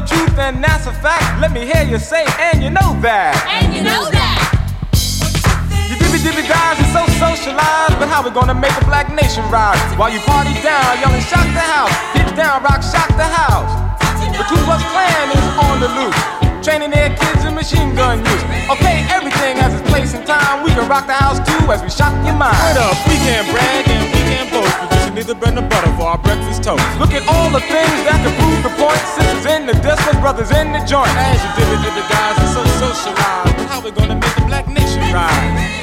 truth and that's a fact. Let me hear you say, and you know that. And you know that. You dibby guys are so socialized, but how we gonna make a black nation rise? While you party down, yelling shock the house, get down, rock, shock the house. The Ku Klux Klan is on the loose, training their kids in machine gun use. Okay, everything has its place and time. We can rock the house too as we shock your mind. Word up, we can't brag and we can't boast, because you need the bread and butter for our breakfast toast. Look at all the things that can prove the point. Sisters in the discos, brothers in the joint. As you dibby guys are so socialized, but how we gonna make the black nation rise?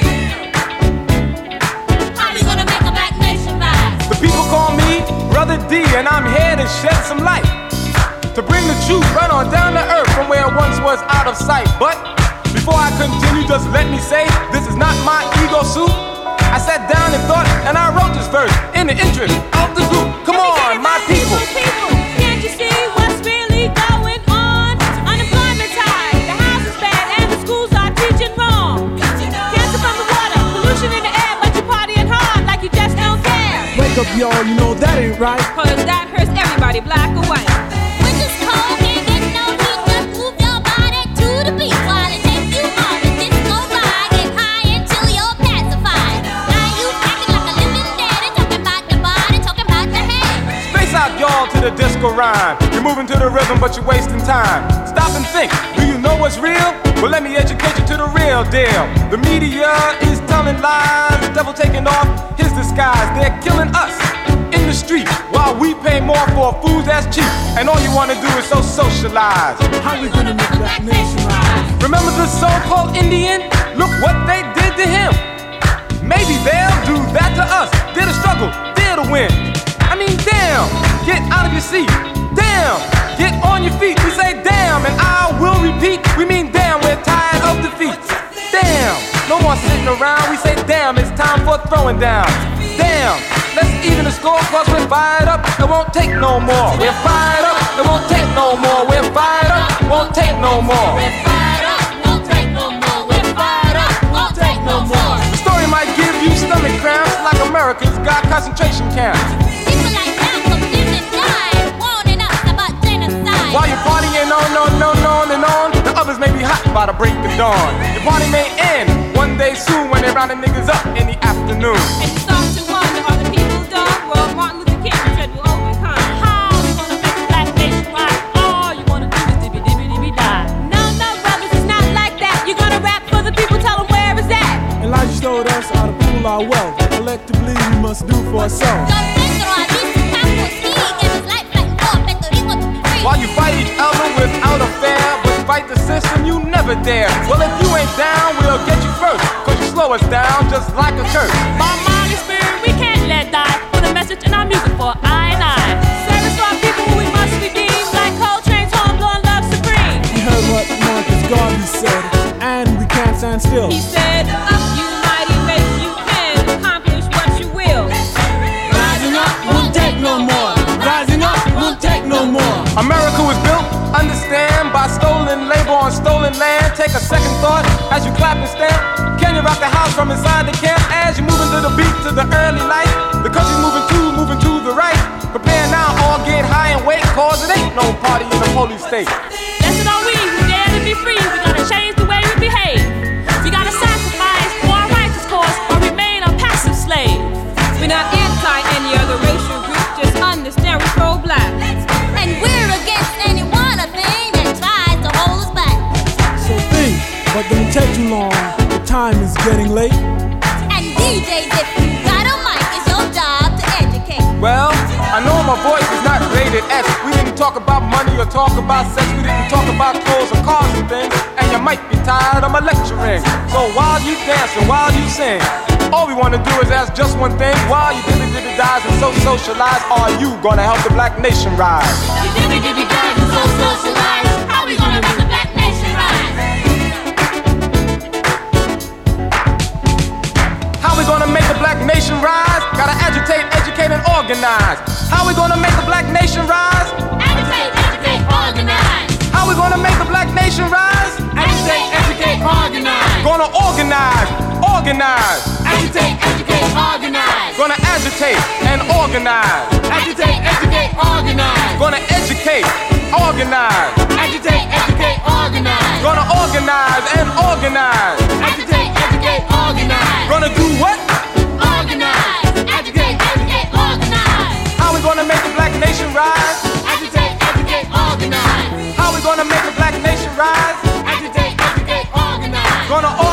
The people call me Brother D, and I'm here to shed some light, to bring the truth right on down to earth from where it once was out of sight. But before I continue, just let me say, this is not my ego suit. I sat down and thought, and I wrote this verse in the interest of the group. Come on, my people. Can't you see what's really going on? Unemployment's high, the house is bad, and the schools are teaching wrong. Cancer from the water, pollution in the air, but you're partying hard like you just don't care. Wake up, y'all, you know that ain't right. Cause that hurts everybody, black or white. When it's cold, can't get no heat, just move your body to the beat while it takes you on the disco ride. Get high until you're pacified. Now you acting like a living dead and talking about the body, talking about the head. Space out, y'all, to the disco rhyme. You're moving to the rhythm, but you're wasting time. Stop and think, do you know what's real? Well, let me educate you to the real deal. The media is telling lies, the devil taking off his disguise. They're killing us in the street while we pay more for food that's cheap. And all you wanna do is so socialize. How we gonna make that nation rise? Remember the so-called Indian? Look what they did to him. Maybe they'll do that to us. They're the struggle, they're the win. I mean, damn, get out of your seat. Damn, get on your feet. We say damn, and I will repeat. We mean damn, we're tired of defeat. Damn, no more sitting around. We say damn, it's time for throwing down. Damn, let's even the score, cause we're fired up. It won't take no more. We're fired up. It won't take no more. We're fired up. Won't take no more. We're fired up, won't take no more. We're fired up, won't take no more. The story might give you stomach cramps, like America's got concentration camps. People like Malcolm didn't die, warning us about genocide. While you're partying on and on, the others may be hot by the break of dawn. Your party may end one day soon when they're rounding niggas up in the afternoon. And you start to wonder, are the people dumb? Well, Martin Luther King said we'll overcome. How you gonna make the black nation rise? All you wanna do is dibby die. No, brothers, it's not like that. You're gonna rap for the people, tell them where it's at. Elijah showed us how to pool our wealth. Collectively, we must do for ourselves. While you fight each other without a fair, but fight the system, you never dare. Well, if you ain't down, we'll get you first, cause you slow us down just like a curse. By mind and spirit, we can't let die. Put a message in our music for I and I. Service to our people who we must redeem. Like Coltrane's horn-blowing love supreme. We heard what Marcus Garvey said, and we can't stand still. He said, up you mighty race, you can accomplish what you will. Rising up won't take no more. Rising up won't take no more. America was built, understand, by stolen labor on stolen land. Take a second thought as you clap and stamp. Can you rock the house from inside the camp? As you move into the beat to the early light, the country's moving to the right. Prepare now, all get high and wait, cause it ain't no party in the holy state. Blessed are we who dare to be free. We gotta change the way we behave. We gotta sacrifice for our righteous cause or remain a passive slave. We're not anti any other racial group, just understand we're pro-black. And we're against anyone a thing that tries to hold us back. So think, but don't take too long. The time is getting late. And DJs, if you got a mic, it's your job to educate. Well, I know my voice is not rated S. We didn't talk about money or talk about sex. We didn't talk about clothes or cars and things. And you might be tired of my lecturing. So while you dance and while you sing, all we wanna do is ask just one thing. While you dibby dies and so socialize, are you gonna help the black nation rise? You dibby dies and so socialize. How we gonna make the black nation rise? How we gonna make the black nation rise? Gotta agitate, educate, and organize. How we gonna make the black nation rise? Agitate, educate, organize. How we gonna make the black nation rise? Agitate, educate, organize. Gonna organize. Agitate, educate, organize. Gonna agitate and organize. Agitate, educate, organize. Gonna educate, organize. Agitate, educate, organize. Gonna organize and organize. Agitate, educate, organize. Gonna do what? Organize. Educate, educate, organize. How we gonna make the black nation rise? Agitate, educate, organize. How we gonna make the black nation rise? Agitate, educate, organize. Gonna